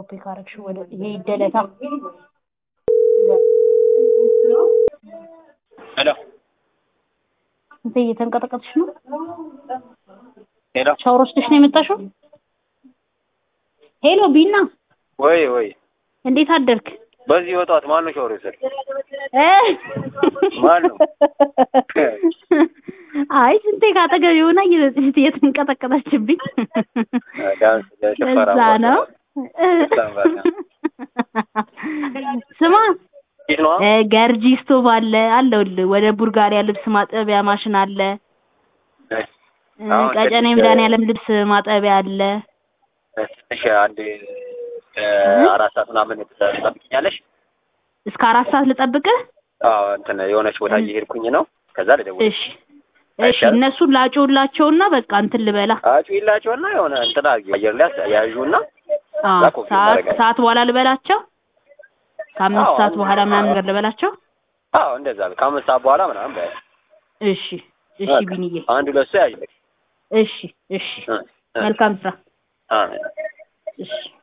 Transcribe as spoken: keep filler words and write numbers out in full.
ኮፒ ካረግሽ ወደ ይሄ ይደለታ ሄሎ እንዴ እየተንቀጠቀጥሽ ነው ሄሎ ሻወር ወስደሽ ነው የመጣሽው ሄሎ ቢና ወይ ወይ እንዴት አደርክ በዚህ ወጣት ማን ነው ሻወር ወሰደ እ ማን ነው አይ ስንቴ ካጠገብ ይሆና እየተንቀጠቀጠችብኝ ዳንስ ለሽፈራ ነው ስማ ገርጂ ስቶቭ አለ አለውልህ ወደ ቡርጋሪያ ልብስ ማጠቢያ ማሽን አለ ቀጨኔ መድኃኒዓለም ልብስ ማጠቢያ አለ እሺ አንዴ አራት ሰዓት ምናምን ትጠብቂኛለሽ እስከ አራት ሰዓት ልጠብቅህ አዎ እንትን የሆነች ቦታ እየሄድኩኝ ነው ከዛ ልደውል እሺ እሺ እነሱ ላጮላቸውና በቃ እንትን ልበላ አጮላቸውና የሆነ እንትን አየር ላይ ያዩና አዎ ሰዓት ሰዓት በኋላ ልበላቸው ከአምስት ሰዓት በኋላ ምናምን ነገር ልበላቸው አዎ እንደዛ ከአምስት ሰዓት በኋላ ምናምን በይ እሺ እሺ ቢኒዬ አንድ ሁለት ሰው ያይልኝ እሺ እሺ መልካም ስራ አሜን እሺ